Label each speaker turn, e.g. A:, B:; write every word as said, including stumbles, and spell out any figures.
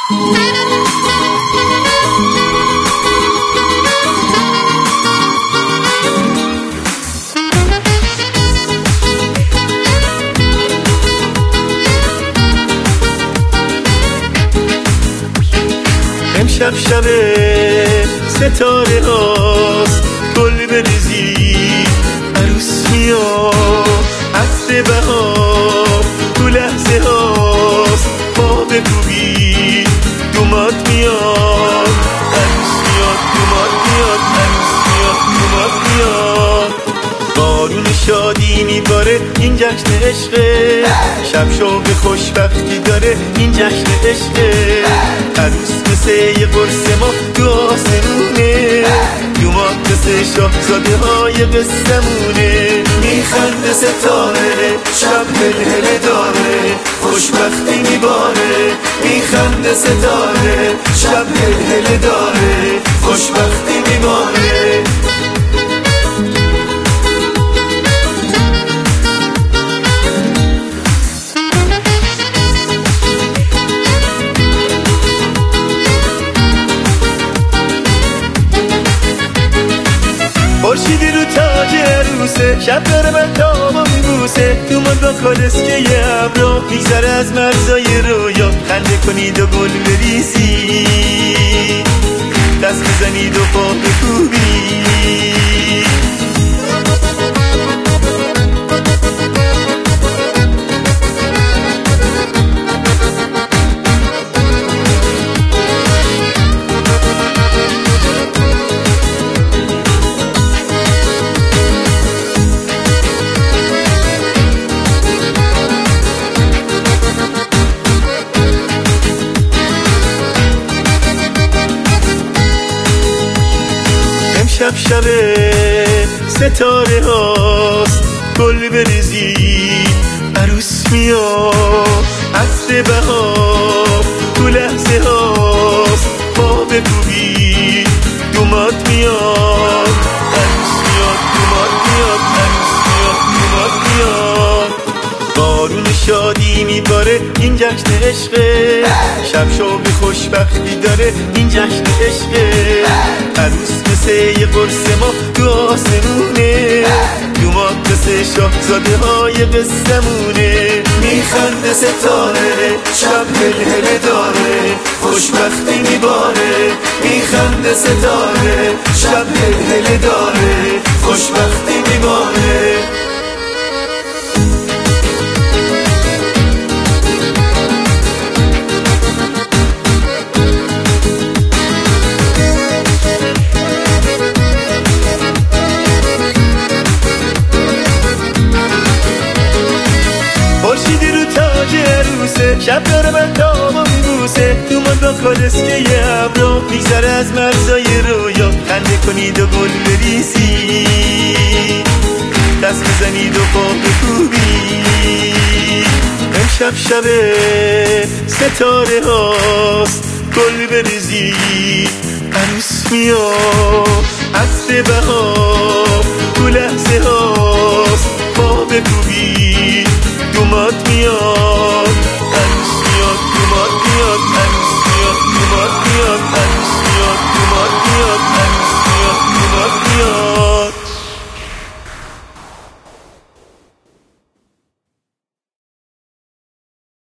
A: امشب شب ستاره هاست، گل بریزی عروس میاد، عطر بهار تو لحظه هاست، پا بکوبی دومات میاد، عروس میاد دومات میاد، عروس میاد دومات میاد. بارون شادی میباره این جشن عشقه، شب شوق خوشبختی داره این جشن عشقه. عروس مثل یه قرص ما تو آسمونه، دومات مثل شاهزاده های قصه‌مونه. میخنده ستاره شب هلهله داره، خوشبختی میباره. میخنده ستاره شب هلهله داره، خوشبختی میباره. خورشیدی رو تاج عروسه، شب داره من تابا میبوسه. دومات با کالسکه یه ابرو میگذره از مرزای رویا. خنده کنید و گل بریزی، دست بزنید و پا بکوبی. شب شب ستاره هاست، گل بریزی عروس میاد، عطر بهار تو لحظه هاست، پا بکوبی دومات میاد، عروس میاد دومات میاد، عروس میاد دومات میاد. بارون شادی میباره این جشن عشقه، شب شوق خوشبختی داره این جشن عشقه. عروس مثل یه قرص ما تو آسمونه، دومات مثل شاهزاده های قصه‌مونه. میخنده ستاره شب هلهله داره، خوشبختی میباره. میخنده ستاره شب هلهله داره، خوشبختی میباره. شب داره من تابا میبوسه، دومات با کالسکه یه ابرو میگذره از مرزای رویا. خنده کنید و گل بریزی، دست بزنید و پا بکوبی. امشب شب ستاره هاست، گل بریزی عروس میاد، عطر بهار تو لحظه هاست، پا بکوبی دومات میاد،